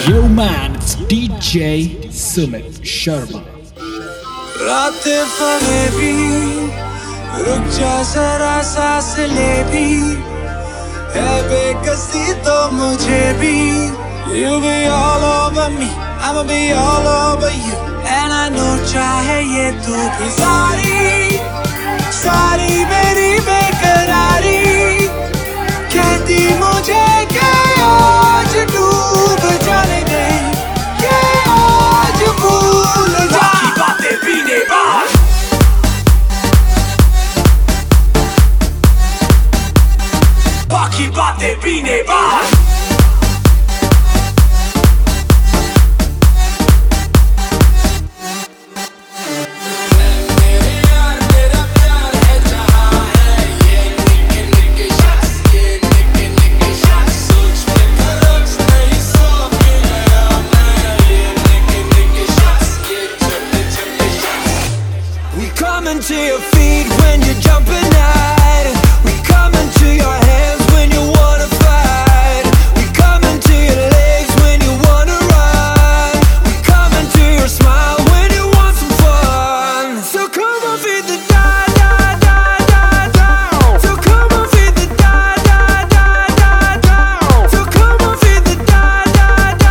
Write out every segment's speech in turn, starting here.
Yo man, it's DJ Sumit Sharma. रातें फरेबी रुक जा जरा सांस ले भी है बेकसी तो मुझे भी You be all over me, I'ma be all over you And I know चाहे ये तू भी सारी मेरी बेकरारी कहती मुझे कि आज डूब जाने दे कि आज भूल जा बाकी बातें पीने बाद बाकी बातें पीने बाद to your feet when you're jumping out. We come into your hands when you wanna fight. We come into your legs when you wanna run. We come into your smile when you want some fun. So come on, feed the down. So come on, feed the down. So come on, feed the down.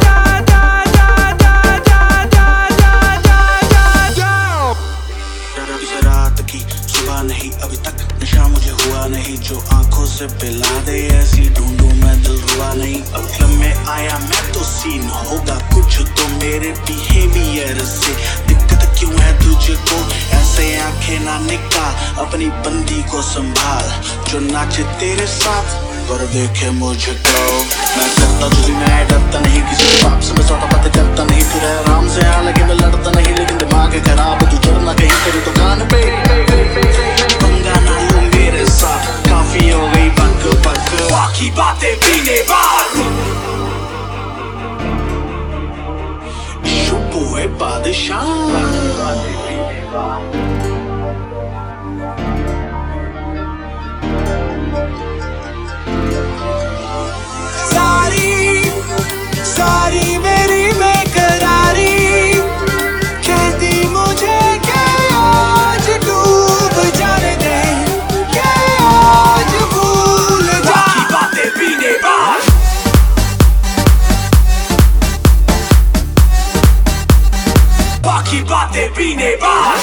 रात की सुबह नहीं अभी तक नशा मुझे हुआ नहीं जो आंखों से पिला दे ऐसी ढूंढूं मैं दिल रुआ नहीं अब क्लब में आया मैं तो सीन होगा कुछ तो मेरे बिहेवियर से दिक्कत क्यों है तुझको ऐसे आंखें ना निकाल अपनी बंदी को संभाल जो नाचे तेरे साथ पर देखे मुझको मैं करता तुझे मैं डरता नहीं किसी बाप से मैं सौदा बातें करता नहीं फिर आराम से हालांकि मैं लड़ता नहीं लेकिन दिमाग है खराब तू डरना कहीं तेरी दुकान पे पंगा ना लूं मेरे साथ काफी हो गई बक बक बाकी बातें पीने बाद शुभ हुए बादशाह सारी मेरी बेकरारी कहती मुझे कि आज डूब जाने दे कि आज भूल जा बाकी बातें पीने बाद बाकी बातें पीने बाद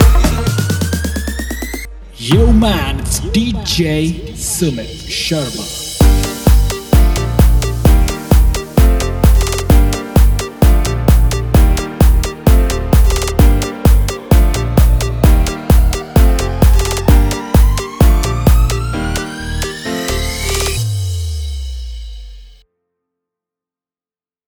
Yo man, it's DJ Sumit Sharma.